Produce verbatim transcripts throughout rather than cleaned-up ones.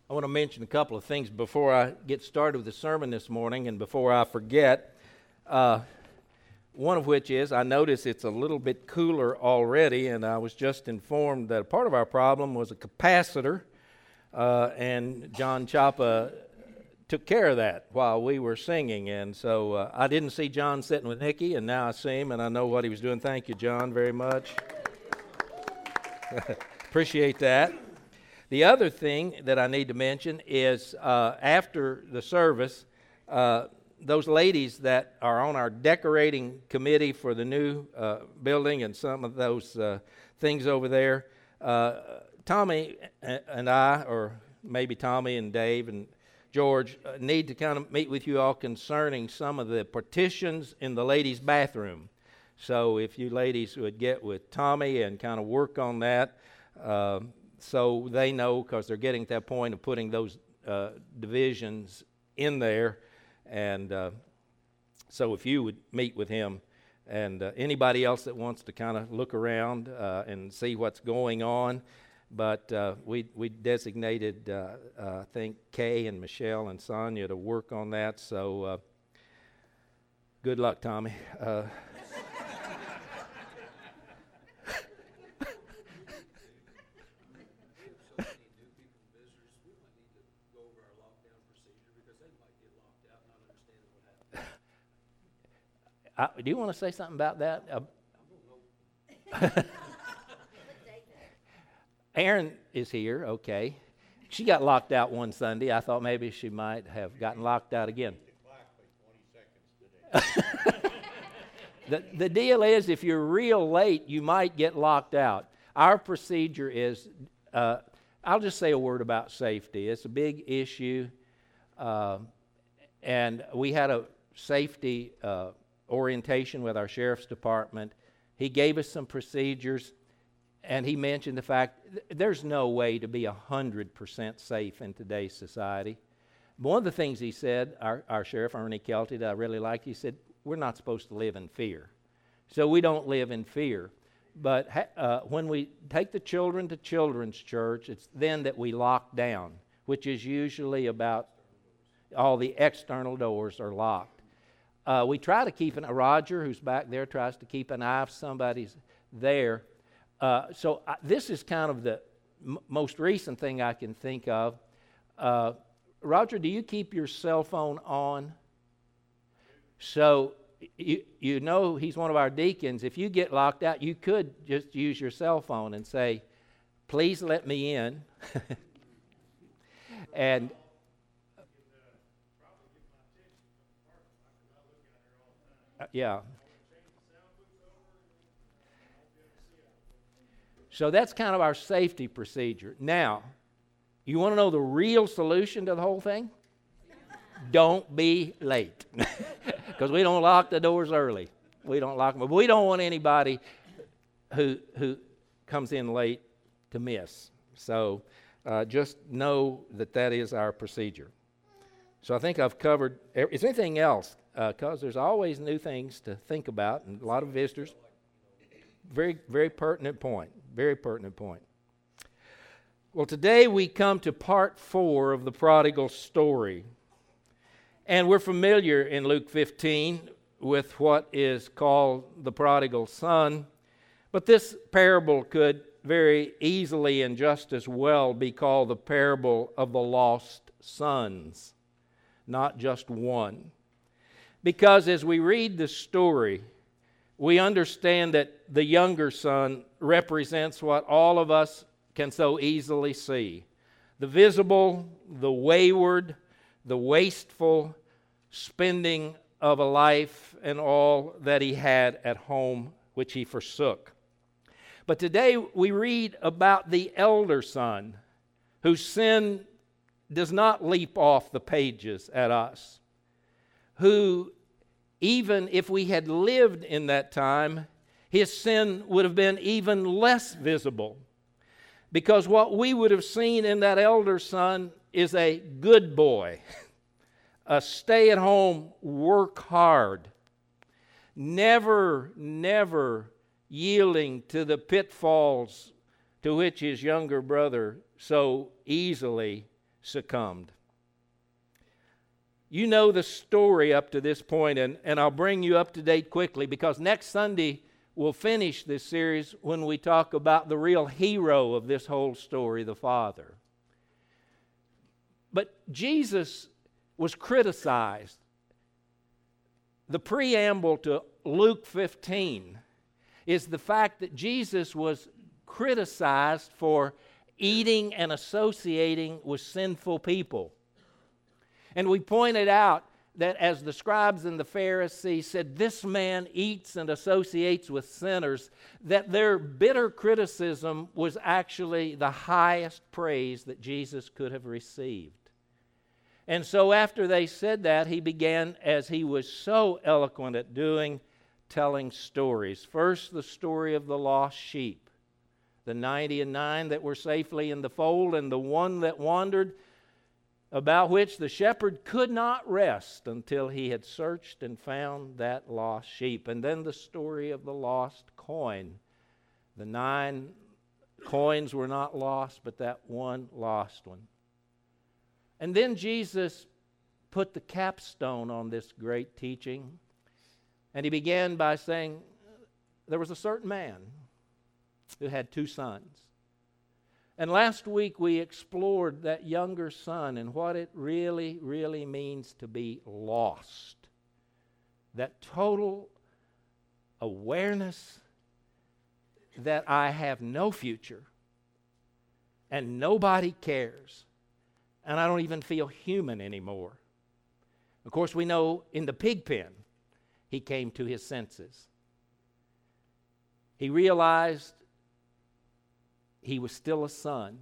I want to mention a couple of things before I get started with the sermon this morning and before I forget. Uh, one of which is I notice it's a little bit cooler already, and I was just informed that a part of our problem was a capacitor, uh, and John Chapa took care of that while we were singing. And so uh, I didn't see John sitting with Nikki, and now I see him, and I know what he was doing. Thank you, John, very much. Appreciate that. The other thing that I need to mention is uh, after the service, uh, those ladies that are on our decorating committee for the new uh, building and some of those uh, things over there, uh, Tommy and I, or maybe Tommy and Dave and George, uh, need to kind of meet with you all concerning some of the partitions in the ladies' bathroom. So if you ladies would get with Tommy and kind of work on that, uh, so they know, because they're getting to that point of putting those uh, divisions in there. And uh, so if you would meet with him and uh, anybody else that wants to kind of look around uh, and see what's going on. But uh, we we designated, uh, uh, I think, Kay and Michelle and Sonia to work on that. So uh, good luck, Tommy. Uh, I, do you want to say something about that? Uh, Aaron is here, okay. She got locked out one Sunday. I thought maybe she might have gotten locked out again. the, the deal is, if you're real late, you might get locked out. Our procedure is, uh, I'll just say a word about safety. It's a big issue, uh, and we had a safety uh orientation with our sheriff's department. He gave us some procedures, and he mentioned the fact th- there's no way to be one hundred percent safe in today's society. One of the things he said, our, our sheriff, Ernie Kelty, that I really liked, he said, we're not supposed to live in fear. So we don't live in fear. But ha- uh, when we take the children to children's church, it's then that we lock down, which is usually about all the external doors are locked. Uh, we try to keep an, uh, Roger, who's back there, tries to keep an eye if somebody's there. Uh, so I, this is kind of the m- most recent thing I can think of. Uh, Roger, do you keep your cell phone on? So you, you know he's one of our deacons. If you get locked out, you could just use your cell phone and say, please let me in. and Uh, yeah. So that's kind of our safety procedure. Now, you want to know the real solution to the whole thing? Don't be late. Because we don't lock the doors early. We don't lock them. But we don't want anybody who who comes in late to miss. So uh, just know that that is our procedure. So I think I've covered. Is there anything else? Because uh, there's always new things to think about and a lot of visitors. Very, very pertinent point. Very pertinent point. Well, today we come to part four of the prodigal story. And we're familiar in Luke fifteen with what is called the prodigal son. But this parable could very easily and just as well be called the parable of the lost sons, not just one. Because as we read the story, we understand that the younger son represents what all of us can so easily see. The visible, the wayward, the wasteful spending of a life and all that he had at home, which he forsook. But today we read about the elder son, whose sin does not leap off the pages at us, who, even if we had lived in that time, his sin would have been even less visible. Because what we would have seen in that elder son is a good boy, a stay-at-home, work hard, never, never yielding to the pitfalls to which his younger brother so easily succumbed. You know the story up to this point, and, and I'll bring you up to date quickly, because next Sunday we'll finish this series when we talk about the real hero of this whole story, the Father. But Jesus was criticized. The preamble to Luke fifteen is the fact that Jesus was criticized for eating and associating with sinful people. And we pointed out that as the scribes and the Pharisees said, this man eats and associates with sinners, that their bitter criticism was actually the highest praise that Jesus could have received. And so after they said that, he began, as he was so eloquent at doing, telling stories. First, the story of the lost sheep, the ninety and nine that were safely in the fold, and the one that wandered, about which the shepherd could not rest until he had searched and found that lost sheep. And then the story of the lost coin. The nine coins were not lost, but that one lost one. And then Jesus put the capstone on this great teaching, and he began by saying, there was a certain man who had two sons. And last week we explored that younger son and what it really, really means to be lost. That total awareness that I have no future and nobody cares, and I don't even feel human anymore. Of course, we know in the pig pen he came to his senses. He realized he was still a son.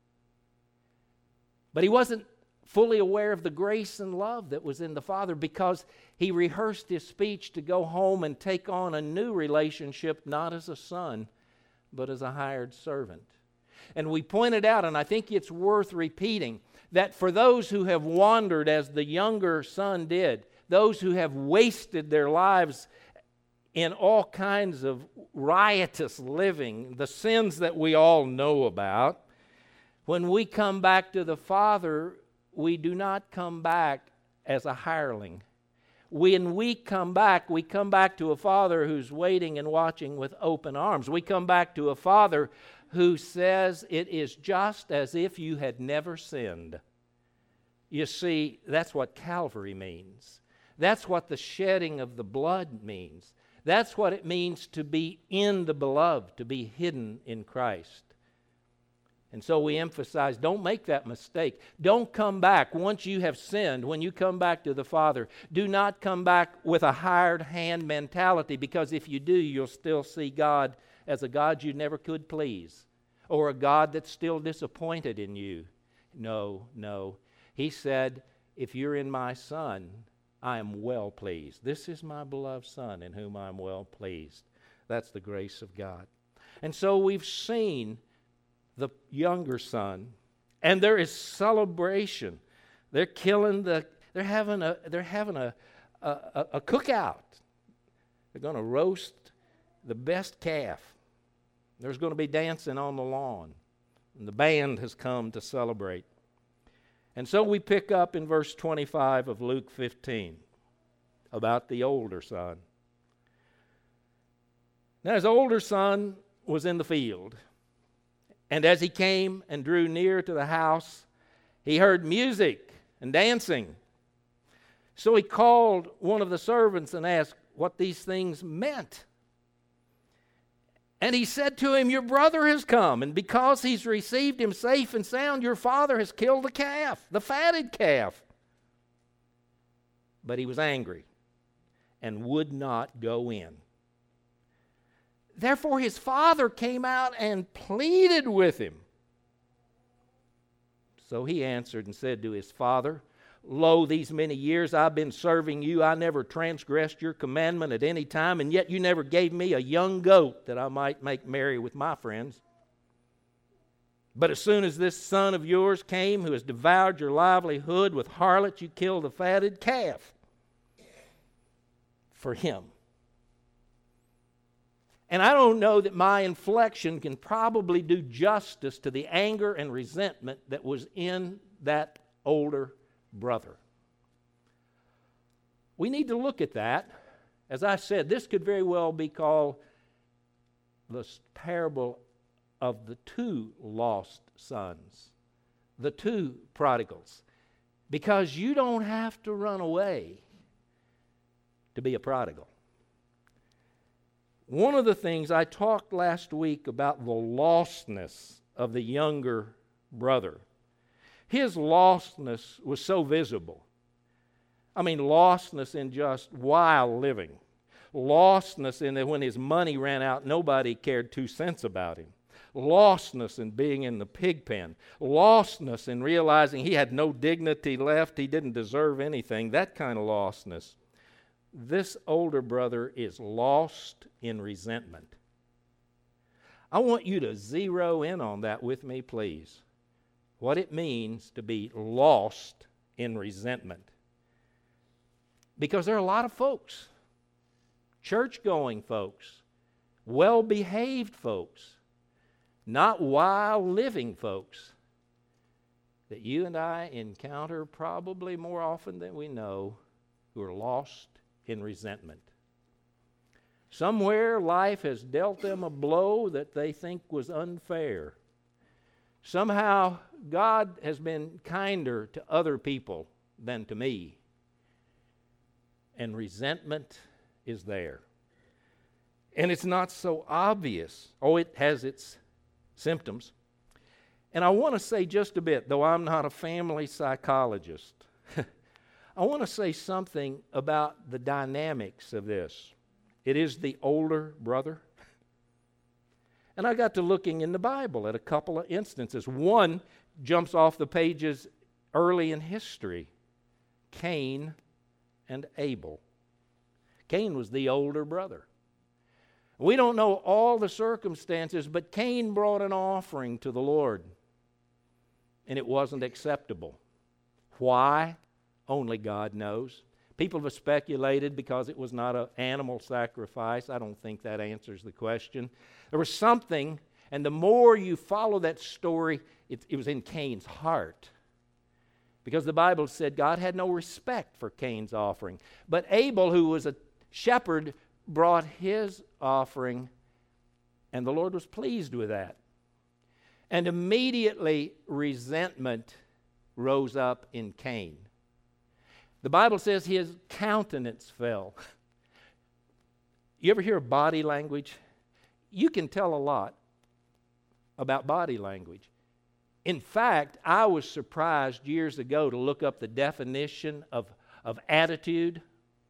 But he wasn't fully aware of the grace and love that was in the Father, because he rehearsed his speech to go home and take on a new relationship, not as a son, but as a hired servant. And we pointed out, and I think it's worth repeating, that for those who have wandered as the younger son did, those who have wasted their lives in all kinds of riotous living, the sins that we all know about, when we come back to the Father, we do not come back as a hireling. When we come back, we come back to a Father who's waiting and watching with open arms. We come back to a Father who says it is just as if you had never sinned. You see, that's what Calvary means. That's what the shedding of the blood means. That's what it means to be in the beloved, to be hidden in Christ. And so we emphasize, don't make that mistake. Don't come back once you have sinned. When you come back to the Father, do not come back with a hired hand mentality, because if you do, you'll still see God as a God you never could please, or a God that's still disappointed in you. No, no. He said, if you're in my Son, I am well pleased. This is my beloved Son in whom I am well pleased. That's the grace of God. And so we've seen the younger son, and there is celebration. They're killing the, they're having a, they're having a, a, a cookout. They're going to roast the best calf. There's going to be dancing on the lawn, and the band has come to celebrate. And so we pick up in verse twenty-five of Luke fifteen about the older son. Now his older son was in the field, and as he came and drew near to the house, he heard music and dancing. So he called one of the servants and asked what these things meant. And he said to him, your brother has come, and because he's received him safe and sound, your father has killed the calf, the fatted calf. But he was angry and would not go in. Therefore his father came out and pleaded with him. So he answered and said to his father, lo, these many years I've been serving you. I never transgressed your commandment at any time, and yet you never gave me a young goat that I might make merry with my friends. But as soon as this son of yours came, who has devoured your livelihood with harlots, you killed the fatted calf for him. And I don't know that my inflection can probably do justice to the anger and resentment that was in that older brother. We need to look at that. As I said, this could very well be called the parable of the two lost sons, the two prodigals, because you don't have to run away to be a prodigal. One of the things I talked last week about the lostness of the younger brother. His lostness was so visible. I mean, lostness in just wild living. Lostness in that when his money ran out, nobody cared two cents about him. Lostness in being in the pig pen. Lostness in realizing he had no dignity left, he didn't deserve anything. That kind of lostness. This older brother is lost in resentment. I want you to zero in on that with me, please. What it means to be lost in resentment. Because there are a lot of folks, church-going folks, well-behaved folks, not wild-living folks, that you and I encounter probably more often than we know, who are lost in resentment. Somewhere life has dealt them a blow that they think was unfair. Somehow God has been kinder to other people than to me. And resentment is there. And it's not so obvious. Oh, it has its symptoms. And I want to say just a bit, though I'm not a family psychologist, I want to say something about the dynamics of this. It is the older brother. And I got to looking in the Bible at a couple of instances. One jumps off the pages early in history. Cain and Abel. Cain was the older brother. We don't know all the circumstances, but Cain brought an offering to the Lord, and it wasn't acceptable. Why? Only God knows. People have speculated because it was not an animal sacrifice. I don't think that answers the question. There was something, and the more you follow that story, it, it was in Cain's heart. Because the Bible said God had no respect for Cain's offering. But Abel, who was a shepherd, brought his offering, and the Lord was pleased with that. And immediately resentment rose up in Cain. The Bible says his countenance fell. You ever hear of body language? You can tell a lot about body language. In fact, I was surprised years ago to look up the definition of, of attitude.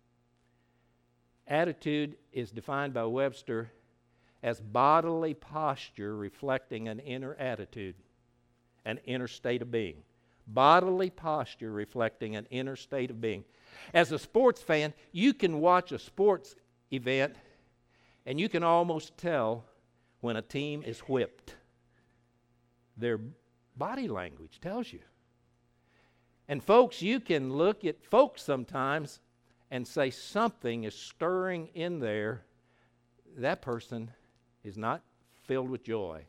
Attitude is defined by Webster as bodily posture reflecting an inner attitude, an inner state of being. Bodily posture reflecting an inner state of being. As a sports fan, you can watch a sports event and you can almost tell when a team is whipped. Their body language tells you. And folks, you can look at folks sometimes and say something is stirring in there. That person is not filled with joy.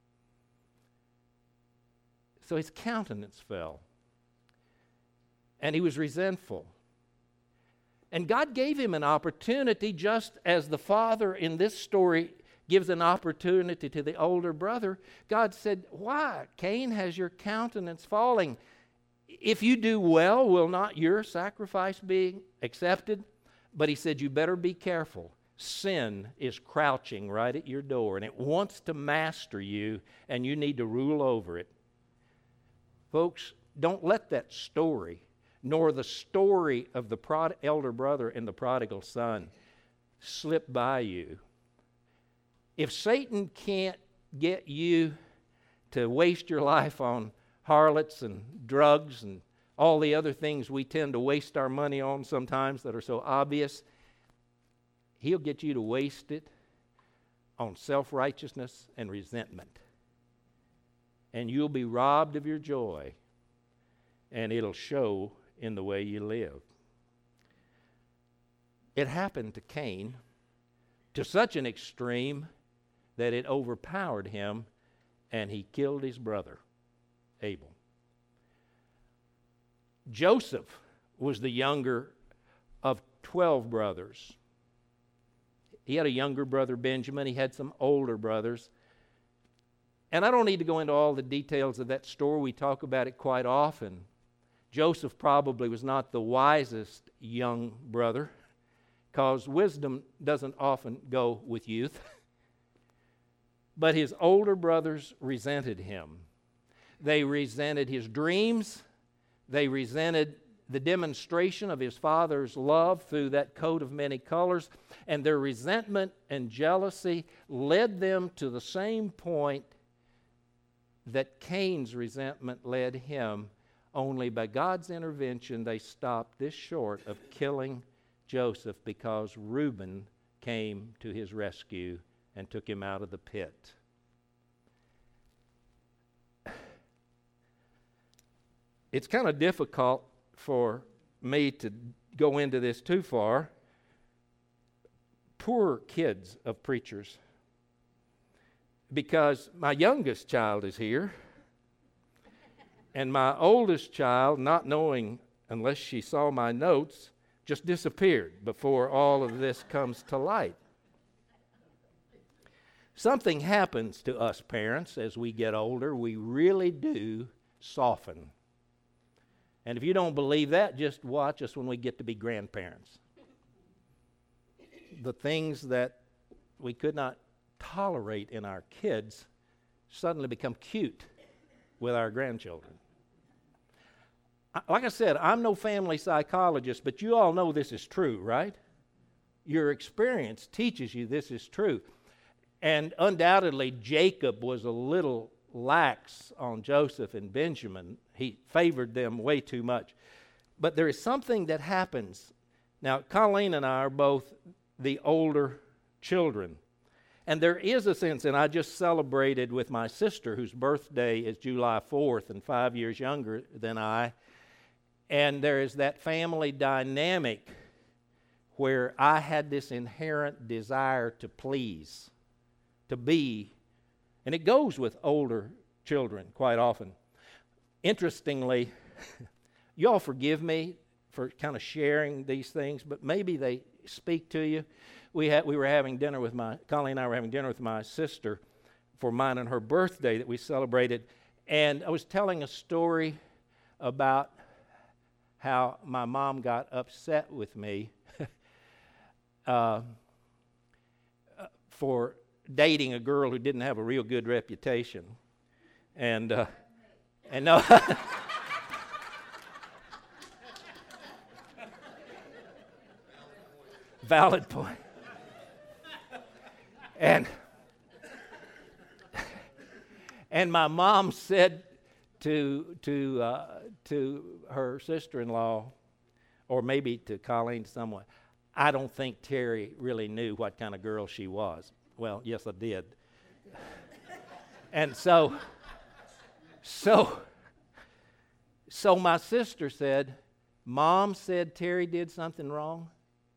So his countenance fell. And he was resentful. And God gave him an opportunity, just as the father in this story gives an opportunity to the older brother. God said, "Why, Cain, has your countenance falling? If you do well, will not your sacrifice be accepted?" But he said, "You better be careful. Sin is crouching right at your door, and it wants to master you, and you need to rule over it." Folks, don't let that story, nor the story of the prod- elder brother and the prodigal son, slip by you. If Satan can't get you to waste your life on harlots and drugs and all the other things we tend to waste our money on sometimes that are so obvious, he'll get you to waste it on self-righteousness and resentment. And you'll be robbed of your joy, and it'll show in the way you live. It happened to Cain to such an extreme that it overpowered him, and he killed his brother, Abel. Joseph was the younger of twelve brothers. He had a younger brother, Benjamin. He had some older brothers. And I don't need to go into all the details of that story. We talk about it quite often. Joseph probably was not the wisest young brother, because wisdom doesn't often go with youth. But his older brothers resented him. They resented his dreams. They resented the demonstration of his father's love through that coat of many colors. And their resentment and jealousy led them to the same point that Cain's resentment led him. Only by God's intervention, they stopped this short of killing Joseph, because Reuben came to his rescue and took him out of the pit. It's kind of difficult for me to go into this too far. Poor kids of preachers. Because my youngest child is here, and my oldest child, not knowing unless she saw my notes, just disappeared before all of this comes to light. Something happens to us parents as we get older. We really do soften. And if you don't believe that, just watch us when we get to be grandparents. The things that we could not tolerate in our kids suddenly become cute with our grandchildren. Like I said, I'm no family psychologist, but you all know this is true, right? Your experience teaches you this is true. And undoubtedly, Jacob was a little lax on Joseph and Benjamin. He favored them way too much. But there is something that happens. Now, Colleen and I are both the older children. And there is a sense, and I just celebrated with my sister, whose birthday is July fourth and five years younger than I. And there is that family dynamic where I had this inherent desire to please, to be, and it goes with older children quite often. Interestingly, you all forgive me for kind of sharing these things, but maybe they speak to you. We had we were having dinner with my Colleen and I were having dinner with my sister for mine and her birthday that we celebrated, and I was telling a story about how my mom got upset with me uh, for dating a girl who didn't have a real good reputation, and uh, and no. Valid point. And and my mom said to to uh, to her sister-in-law, or maybe to Colleen, someone, I don't think Terry really knew what kind of girl she was. Well, yes, I did. And so, so, so my sister said, Mom said Terry did something wrong.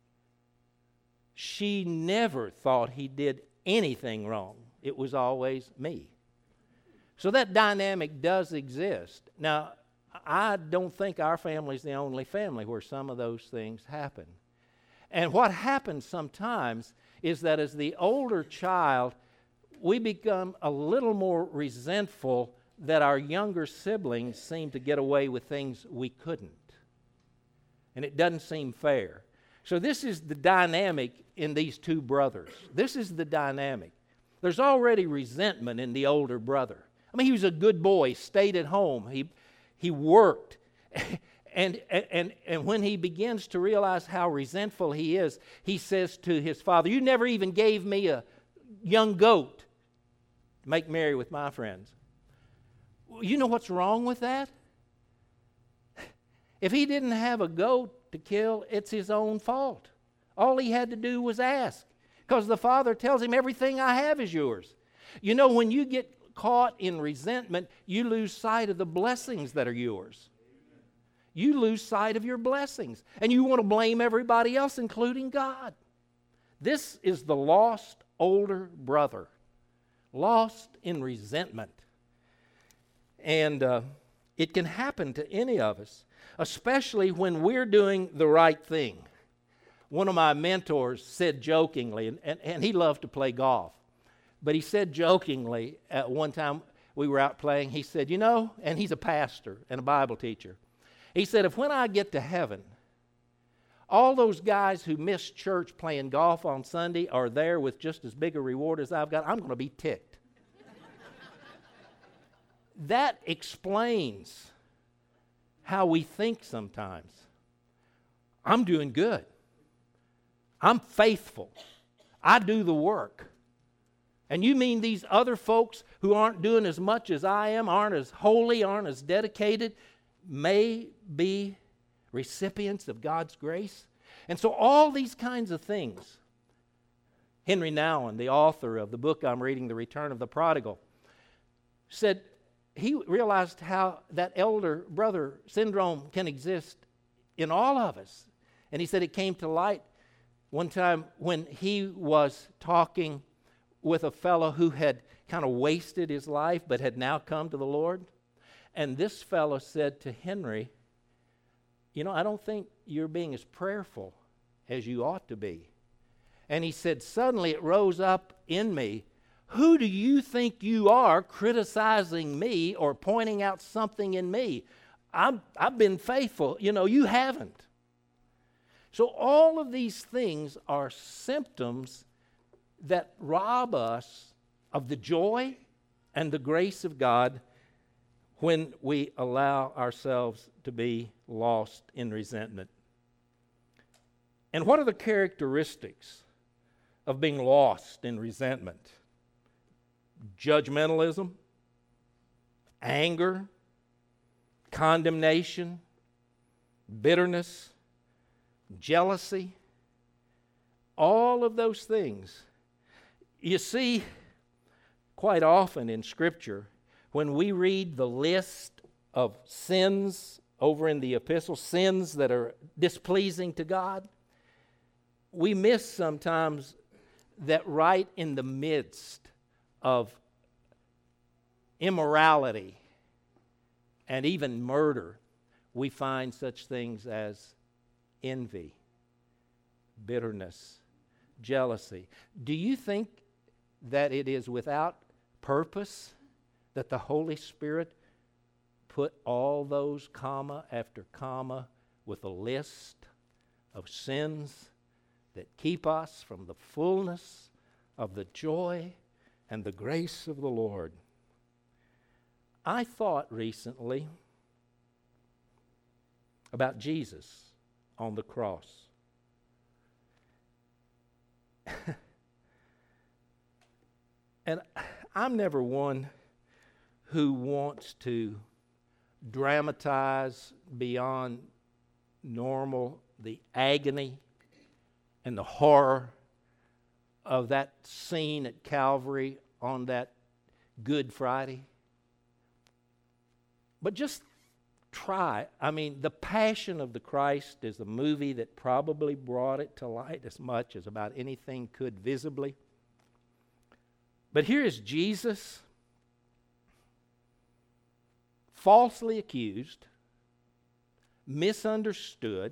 She never thought he did anything wrong. It was always me. So that dynamic does exist. Now, I don't think our family is the only family where some of those things happen. And what happens sometimes is that as the older child, we become a little more resentful that our younger siblings seem to get away with things we couldn't. And it doesn't seem fair. So this is the dynamic in these two brothers. This is the dynamic. There's already resentment in the older brother. I mean, he was a good boy, stayed at home. He he worked. And, and, and when he begins to realize how resentful he is, he says to his father, you never even gave me a young goat to make merry with my friends. You know what's wrong with that? If he didn't have a goat to kill, it's his own fault. All he had to do was ask, because the father tells him, everything I have is yours. You know, when you get caught in resentment, you lose sight of the blessings that are yours. You lose sight of your blessings, and you want to blame everybody else, including God. This is the lost older brother, lost in resentment. And uh, It can happen to any of us, especially when we're doing the right thing. One of my mentors said jokingly, and, and, and he loved to play golf, but he said jokingly at one time we were out playing, he said, you know, and he's a pastor and a Bible teacher. He said, if when I get to heaven, all those guys who missed church playing golf on Sunday are there with just as big a reward as I've got, I'm going to be ticked. That explains how we think sometimes. I'm doing good. I'm faithful. I do the work. And you mean these other folks who aren't doing as much as I am, aren't as holy, aren't as dedicated, may be recipients of God's grace? And so all these kinds of things. Henry Nouwen, the author of the book I'm reading, The Return of the Prodigal, said he realized how that elder brother syndrome can exist in all of us. And he said it came to light one time when he was talking with a fellow who had kind of wasted his life but had now come to the Lord. And this fellow said to Henry, you know, I don't think you're being as prayerful as you ought to be. And he said, suddenly it rose up in me, who do you think you are criticizing me or pointing out something in me? I'm, I've been faithful. You know, you haven't. So all of these things are symptoms that rob us of the joy and the grace of God when we allow ourselves to be lost in resentment. And what are the characteristics of being lost in resentment? Judgmentalism, anger, condemnation, bitterness, jealousy, all of those things. You see, quite often in Scripture, when we read the list of sins over in the epistle, sins that are displeasing to God, we miss sometimes that right in the midst of immorality and even murder, we find such things as envy, bitterness, jealousy. Do you think that it is without purpose that the Holy Spirit put all those comma after comma with a list of sins that keep us from the fullness of the joy and the grace of the Lord? I thought recently about Jesus on the cross. And I'm never one who wants to dramatize beyond normal the agony and the horror of that scene at Calvary on that Good Friday. But just try. I mean, The Passion of the Christ is a movie that probably brought it to light as much as about anything could visibly. But here is Jesus, falsely accused, misunderstood,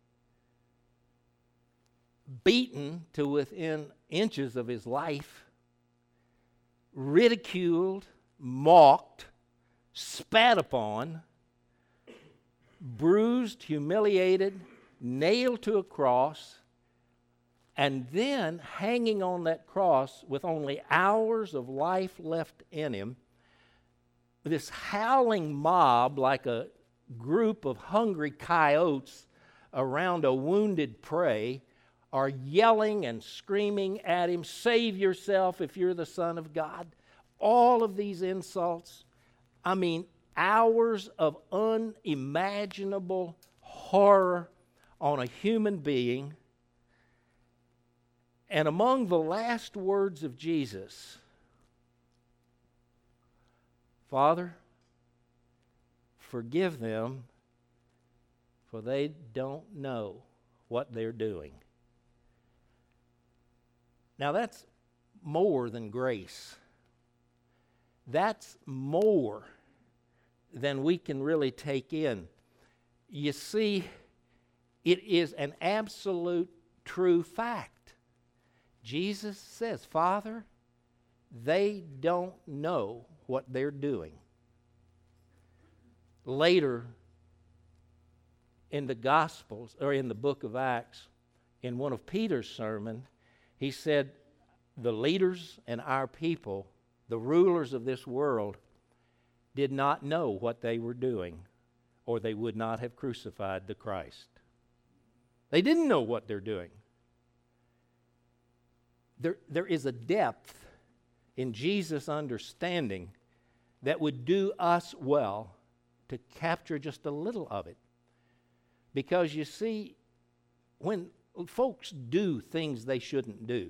beaten to within inches of his life, ridiculed, mocked, spat upon, bruised, humiliated, nailed to a cross, and then hanging on that cross with only hours of life left in him, this howling mob like a group of hungry coyotes around a wounded prey are yelling and screaming at him, "Save yourself if you're the Son of God." All of these insults, I mean, hours of unimaginable horror on a human being. And among the last words of Jesus, "Father, forgive them, for they don't know what they're doing." Now that's more than grace. That's more than we can really take in. You see, it is an absolute true fact. Jesus says, Father, they don't know what they're doing. Later in the Gospels, or in the book of Acts, in one of Peter's sermons, he said, the leaders and our people, the rulers of this world, did not know what they were doing, or they would not have crucified the Christ. They didn't know what they're doing. There, there is a depth in Jesus' understanding that would do us well to capture just a little of it. Because you see, when folks do things they shouldn't do,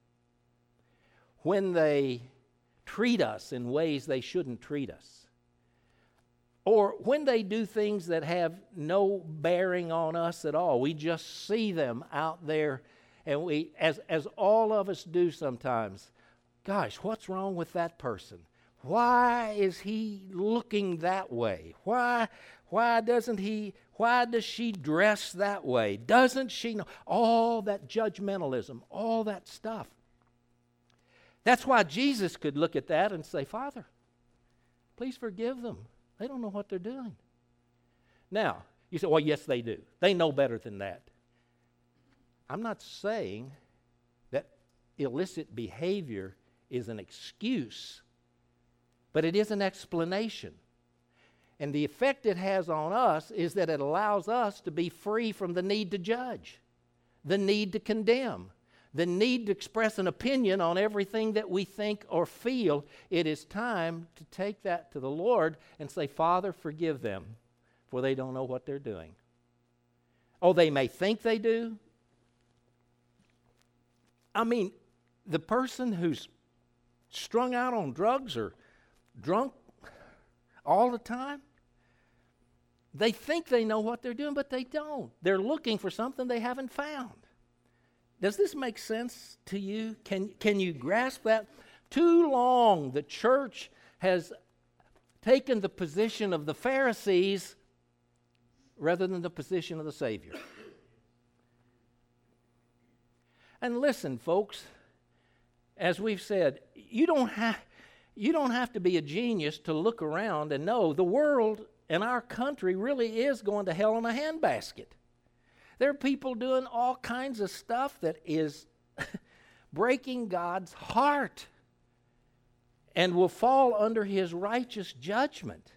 when they treat us in ways they shouldn't treat us, or when they do things that have no bearing on us at all, we just see them out there, and we, as, as all of us do sometimes, gosh, what's wrong with that person? Why is he looking that way? Why, why doesn't he, why does she dress that way? Doesn't she know? All that judgmentalism, all that stuff. That's why Jesus could look at that and say, Father, please forgive them. They don't know what they're doing. Now, you say, well, yes, they do. They know better than that. I'm not saying that illicit behavior is an excuse, but it is an explanation. And the effect it has on us is that it allows us to be free from the need to judge, the need to condemn, the need to express an opinion on everything that we think or feel. It is time to take that to the Lord and say, Father, forgive them, for they don't know what they're doing. Oh, they may think they do. I mean, the person who's strung out on drugs or drunk all the time, they think they know what they're doing, but they don't. They're looking for something they haven't found. Does this make sense to you? Can, can you grasp that? Too long the church has taken the position of the Pharisees rather than the position of the Savior. And listen, folks, as we've said, you don't have, you don't have to be a genius to look around and know the world and our country really is going to hell in a handbasket. There are people doing all kinds of stuff that is breaking God's heart and will fall under His righteous judgment.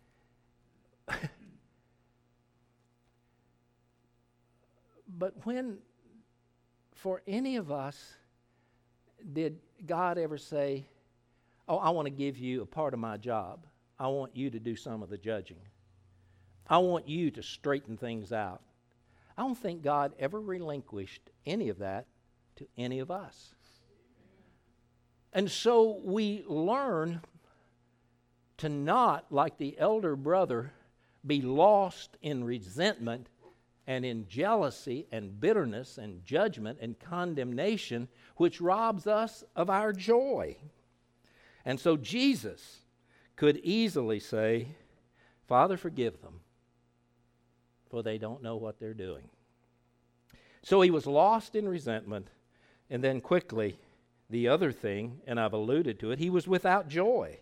But when, for any of us, did God ever say, oh, I want to give you a part of my job. I want you to do some of the judging. I want you to straighten things out. I don't think God ever relinquished any of that to any of us. And so we learn to not, like the elder brother, be lost in resentment and in jealousy and bitterness and judgment and condemnation, which robs us of our joy. And so Jesus could easily say, Father, forgive them, for they don't know what they're doing. So he was lost in resentment, and then quickly, the other thing, and I've alluded to it, he was without joy.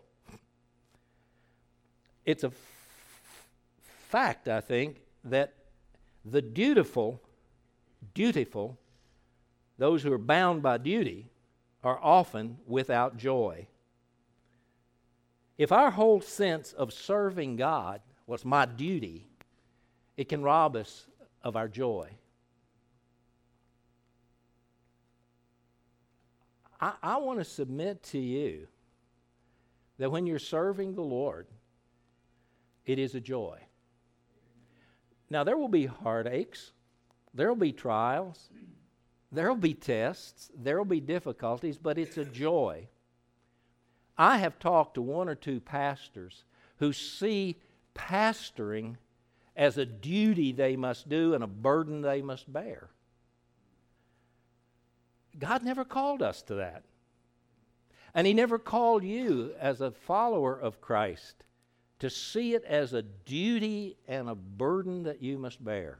It's a f- fact, I think, that the dutiful, dutiful, those who are bound by duty, are often without joy. If our whole sense of serving God was my duty, it can rob us of our joy. I, I want to submit to you that when you're serving the Lord, it is a joy. Now, there will be heartaches, there will be trials, there will be tests, there will be difficulties, but it's a joy. I have talked to one or two pastors who see pastoring as a duty they must do and a burden they must bear. God never called us to that. And He never called you as a follower of Christ to see it as a duty and a burden that you must bear.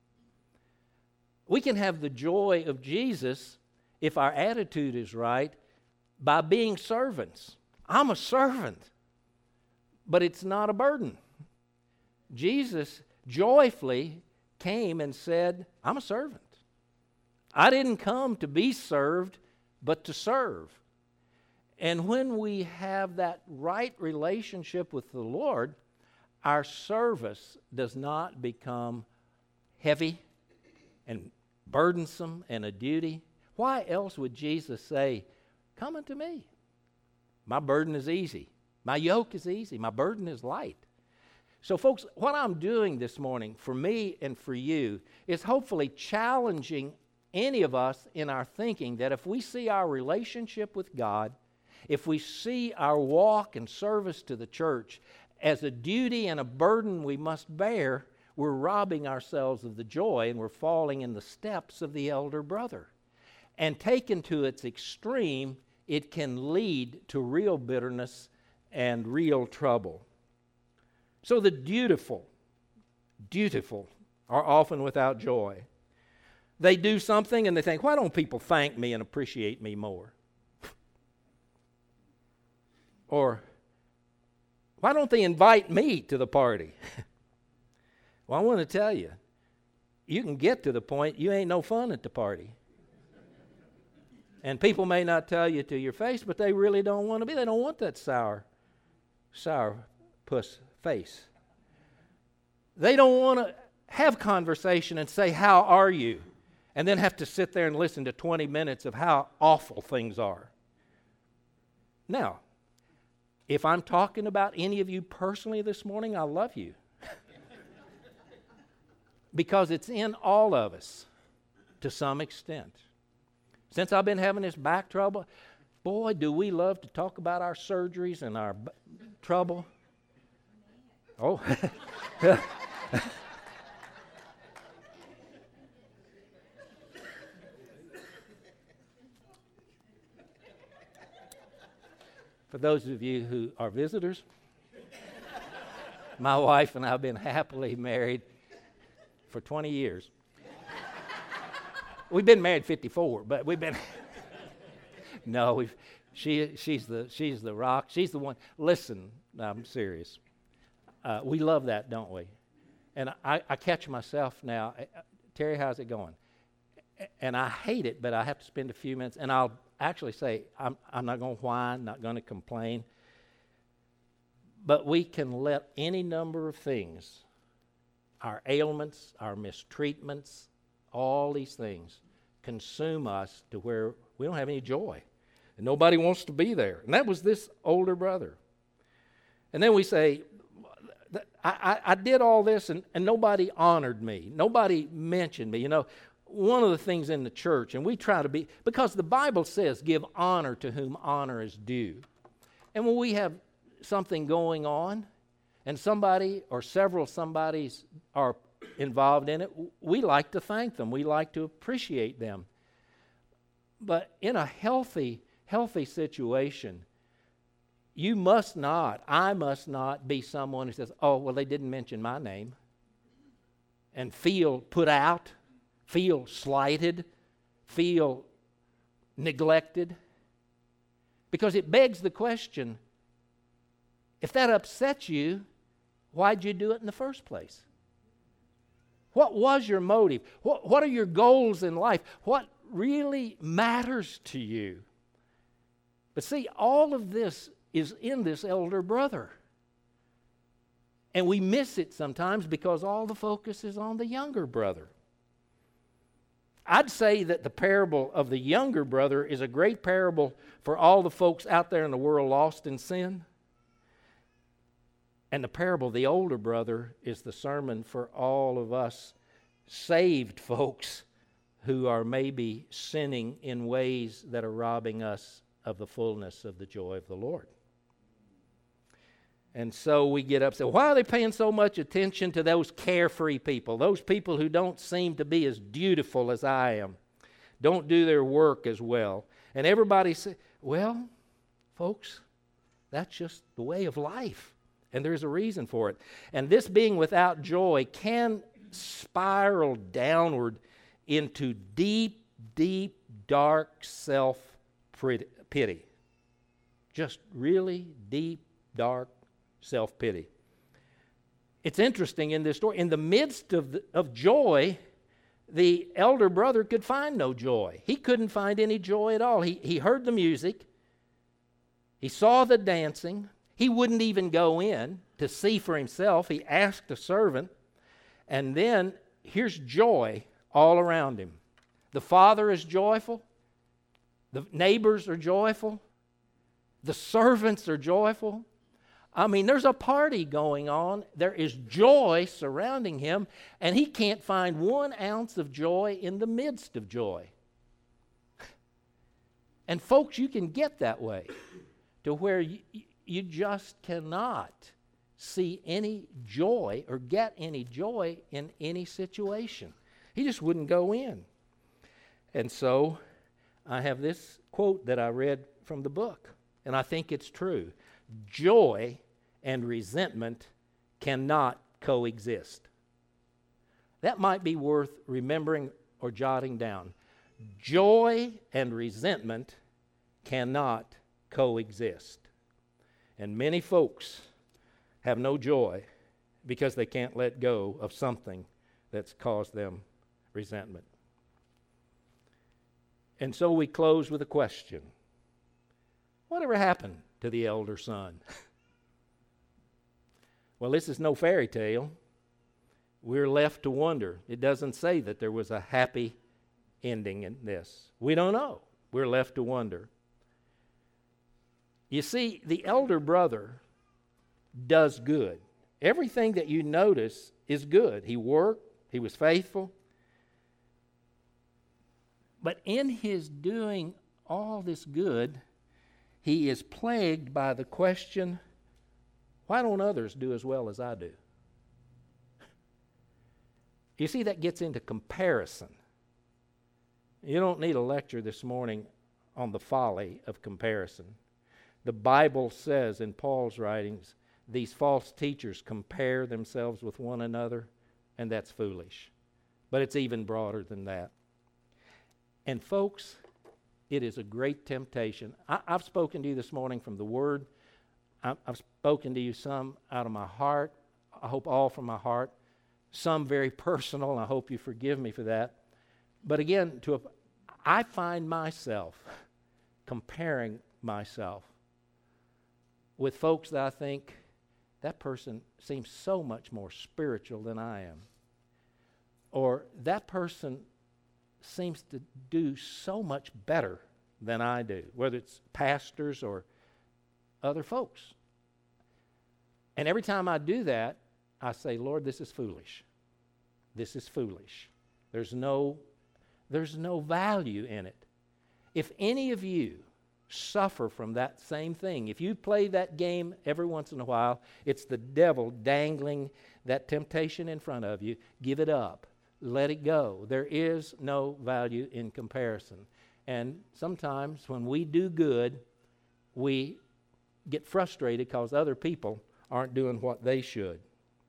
We can have the joy of Jesus, if our attitude is right, by being servants. I'm a servant, but it's not a burden. Jesus joyfully came and said, I'm a servant. I didn't come to be served, but to serve. And when we have that right relationship with the Lord, our service does not become heavy and burdensome and a duty. Why else would Jesus say, come unto me? My burden is easy. My yoke is easy. My burden is light. So, folks, what I'm doing this morning for me and for you is hopefully challenging any of us in our thinking that if we see our relationship with God, if we see our walk and service to the church as a duty and a burden we must bear, we're robbing ourselves of the joy and we're falling in the steps of the elder brother. And taken to its extreme, it can lead to real bitterness and real trouble. So the dutiful, dutiful are often without joy. They do something and they think, why don't people thank me and appreciate me more? Or, why don't they invite me to the party? Well, I want to tell you, you can get to the point you ain't no fun at the party. And people may not tell you to your face, but they really don't want to be. They don't want that sour, sour puss face. They don't want to have conversation and say, how are you? And then have to sit there and listen to twenty minutes of how awful things are. Now, if I'm talking about any of you personally this morning, I love you. Because it's in all of us to some extent. Since I've been having this back trouble, boy, do we love to talk about our surgeries and our b- trouble. Oh. For those of you who are visitors, my wife and I have been happily married for twenty years. We've been married fifty-four, but we've been no, we've she she's the she's the rock. She's the one. Listen, I'm serious. Uh, we love that, don't we? And I, I catch myself now. Terry, how's it going? And I hate it, but I have to spend a few minutes, and I'll actually say, I'm, I'm not going to whine, not going to complain. But we can let any number of things, our ailments, our mistreatments, all these things, consume us to where we don't have any joy. And nobody wants to be there. And that was this older brother. And then we say, I, I, I did all this and, and nobody honored me. Nobody mentioned me. You know, one of the things in the church, and we try to be, because the Bible says, give honor to whom honor is due. And when we have something going on, and somebody or several somebodies are involved in it, we like to thank them. We like to appreciate them. But in a healthy, healthy situation, you must not, I must not be someone who says, oh, well, they didn't mention my name, and feel put out, feel slighted, feel neglected. Because it begs the question, if that upsets you, why'd you do it in the first place? What was your motive? What, what are your goals in life? What really matters to you? But see, all of this is in this elder brother. And we miss it sometimes because all the focus is on the younger brother. I'd say that the parable of the younger brother is a great parable for all the folks out there in the world lost in sin. And the parable of the older brother is the sermon for all of us saved folks who are maybe sinning in ways that are robbing us of the fullness of the joy of the Lord. And so we get upset. Why are they paying so much attention to those carefree people, those people who don't seem to be as dutiful as I am, don't do their work as well? And everybody says, well, folks, that's just the way of life. And there's a reason for it. And this being without joy can spiral downward into deep, deep, dark self-pity. Just really deep, dark self-pity. It's interesting in this story. In the midst of, the, of joy, the elder brother could find no joy. He couldn't find any joy at all. He, he heard the music. He saw the dancing. He wouldn't even go in to see for himself. He asked a servant. And then here's joy all around him. The father is joyful. The neighbors are joyful. The servants are joyful. I mean, there's a party going on. There is joy surrounding him, and he can't find one ounce of joy in the midst of joy. And folks, you can get that way to where you, you just cannot see any joy or get any joy in any situation. He just wouldn't go in. And so I have this quote that I read from the book, and I think it's true. Joy and resentment cannot coexist. That might be worth remembering or jotting down. Joy and resentment cannot coexist. And many folks have no joy because they can't let go of something that's caused them resentment. And so we close with a question. Whatever happened to the elder son? Well, this is no fairy tale. We're left to wonder. It doesn't say that there was a happy ending in this. We don't know. We're left to wonder. You see, the elder brother does good. Everything that you notice is good. He worked. He was faithful. But in his doing all this good, he is plagued by the question, why don't others do as well as I do? You see, that gets into comparison. You don't need a lecture this morning on the folly of comparison. The Bible says in Paul's writings, these false teachers compare themselves with one another, and that's foolish. But it's even broader than that. And folks, it is a great temptation. I, I've spoken to you this morning from the Word. I've spoken to you some out of my heart. I hope all from my heart. Some very personal, and I hope you forgive me for that. But again, to a, I find myself comparing myself with folks that I think, that person seems so much more spiritual than I am. Or that person seems to do so much better than I do, whether it's pastors or other folks. And every time I do that, I say, Lord, this is foolish. This is foolish. There's no, there's no value in it. If any of you suffer from that same thing, if you play that game every once in a while, it's the devil dangling that temptation in front of you. Give it up. Let it go. There is no value in comparison. And sometimes when we do good, we get frustrated because other people aren't doing what they should.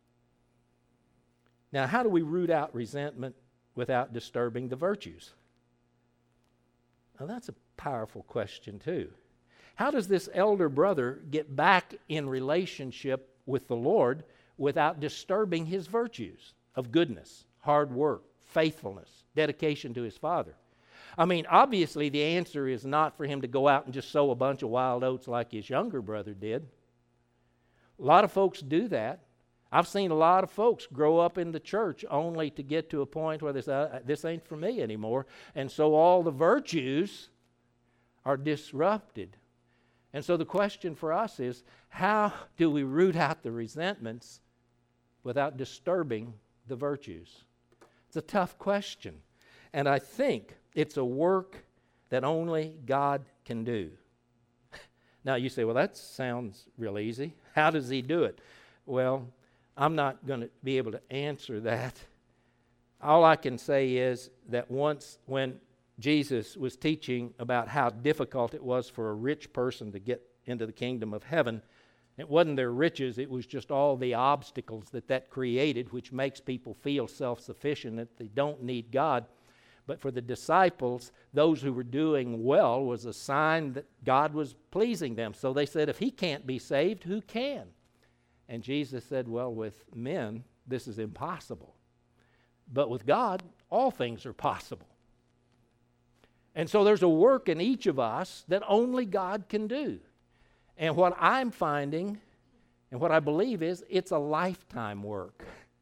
Now, how do we root out resentment without disturbing the virtues? Now, that's a powerful question, too. How does this elder brother get back in relationship with the Lord without disturbing his virtues of goodness, hard work, faithfulness, dedication to his father? I mean, obviously, the answer is not for him to go out and just sow a bunch of wild oats like his younger brother did. A lot of folks do that. I've seen a lot of folks grow up in the church only to get to a point where they say, uh, this ain't for me anymore. And so all the virtues are disrupted. And so the question for us is, how do we root out the resentments without disturbing the virtues? It's a tough question. And I think it's a work that only God can do. Now you say, well, that sounds real easy. How does he do it? Well, I'm not going to be able to answer that. All I can say is that once when Jesus was teaching about how difficult it was for a rich person to get into the kingdom of heaven, It wasn't their riches, it was just all the obstacles that that created, which makes people feel self-sufficient, that they don't need God. But for the disciples, those who were doing well was a sign that God was pleasing them. So they said, if he can't be saved, who can? And Jesus said, well, with men, this is impossible. But with God, all things are possible. And so there's a work in each of us that only God can do. And what I'm finding, and what I believe is, it's a lifetime work.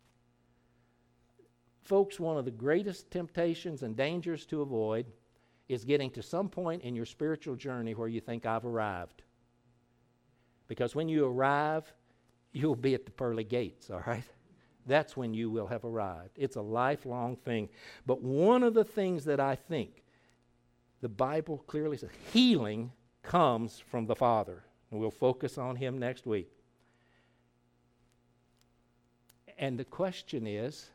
Folks, one of the greatest temptations and dangers to avoid is getting to some point in your spiritual journey where you think, I've arrived. Because when you arrive, you'll be at the pearly gates, all right? That's when you will have arrived. It's a lifelong thing. But one of the things that I think the Bible clearly says, healing comes from the Father. And we'll focus on him next week. And the question is,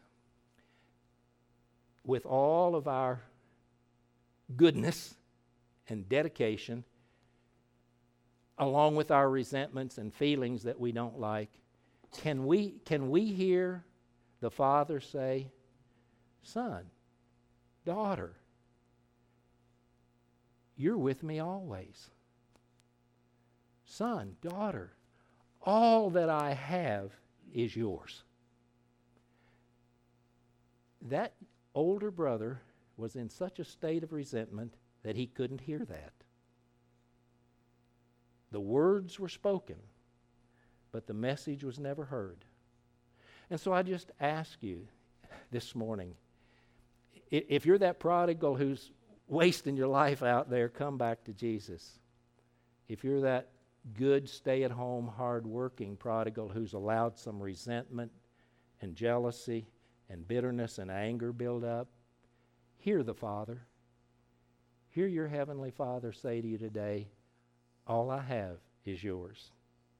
with all of our goodness and dedication, along with our resentments and feelings that we don't like, can we, can we hear the Father say, son, daughter, you're with me always. Son, daughter, all that I have is yours. That older brother was in such a state of resentment that he couldn't hear that. The words were spoken, but the message was never heard. And so I just ask you this morning, if you're that prodigal who's wasting your life out there, come back to Jesus. If you're that good, stay-at-home, hard-working prodigal who's allowed some resentment and jealousy and bitterness and anger build up, hear the Father. Hear your Heavenly Father say to you today, all I have is yours.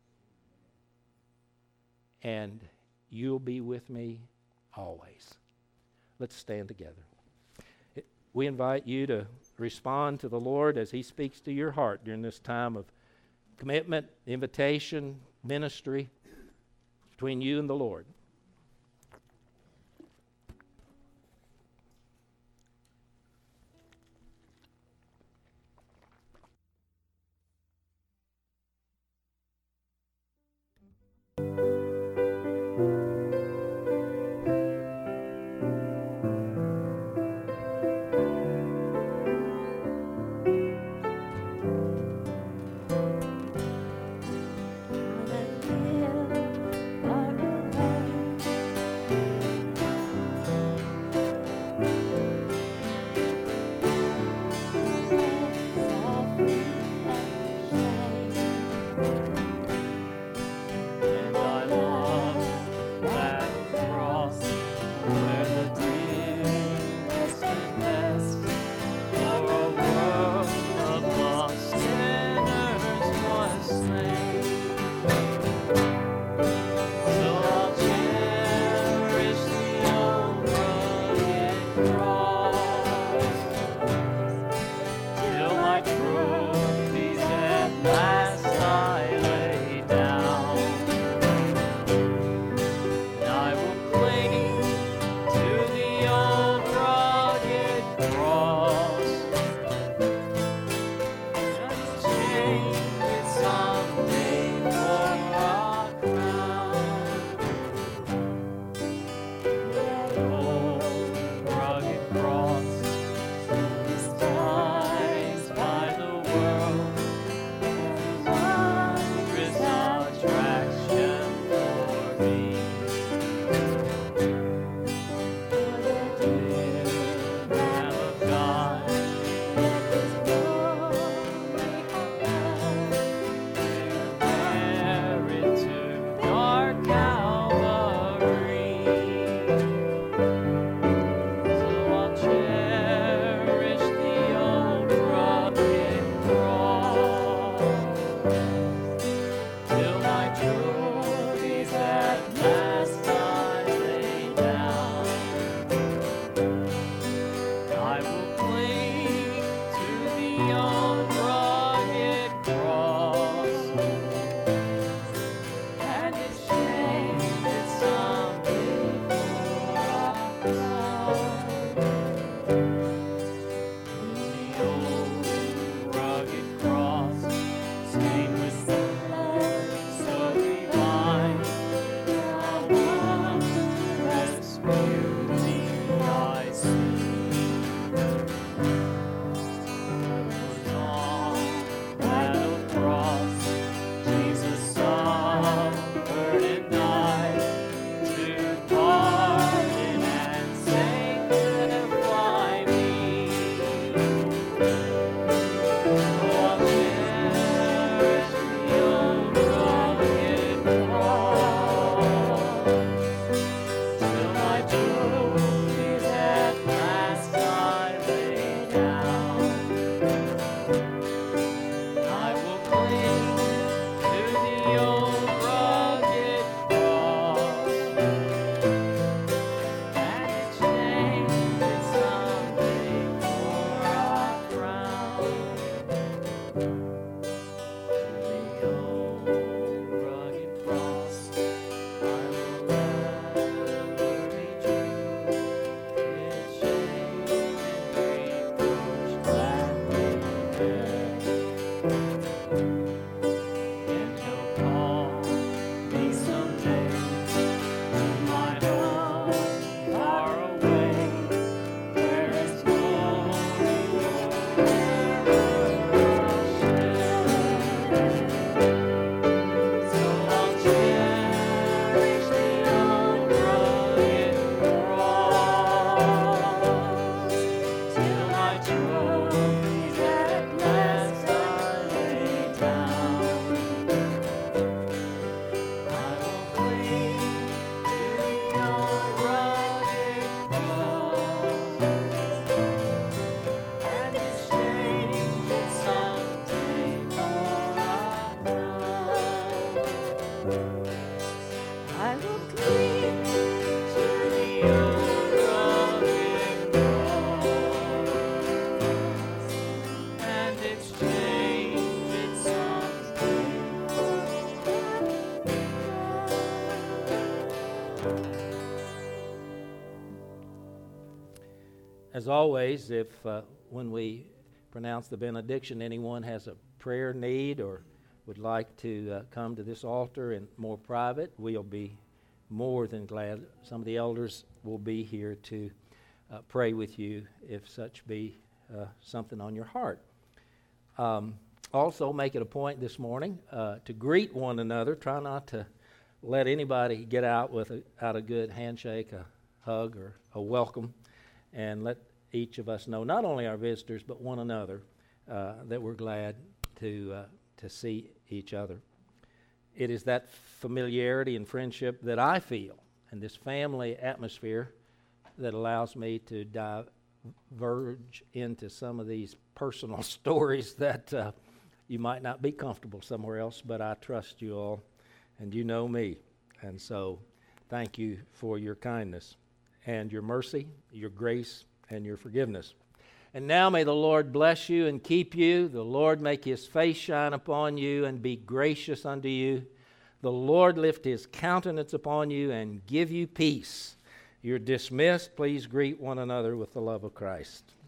And you'll be with me always. Let's stand together. We invite you to respond to the Lord as he speaks to your heart during this time of commitment, invitation, ministry between you and the Lord. As always, if uh, when we pronounce the benediction, anyone has a prayer need or would like to uh, come to this altar in more private, we'll be more than glad. Some of the elders will be here to uh, pray with you if such be uh, something on your heart. Um, also, make it a point this morning uh, to greet one another. Try not to let anybody get out without a good handshake, a hug, or a welcome, and let each of us know, not only our visitors, but one another, uh, that we're glad to uh, to see each other. It is that familiarity and friendship that I feel, and this family atmosphere that allows me to diverge into some of these personal stories that uh, you might not be comfortable somewhere else, but I trust you all, and you know me. And so thank you for your kindness and your mercy, your grace, and your forgiveness. And now may the Lord bless you and keep you. The Lord make his face shine upon you and be gracious unto you. The Lord lift his countenance upon you and give you peace. You're dismissed. Please greet one another with the love of Christ.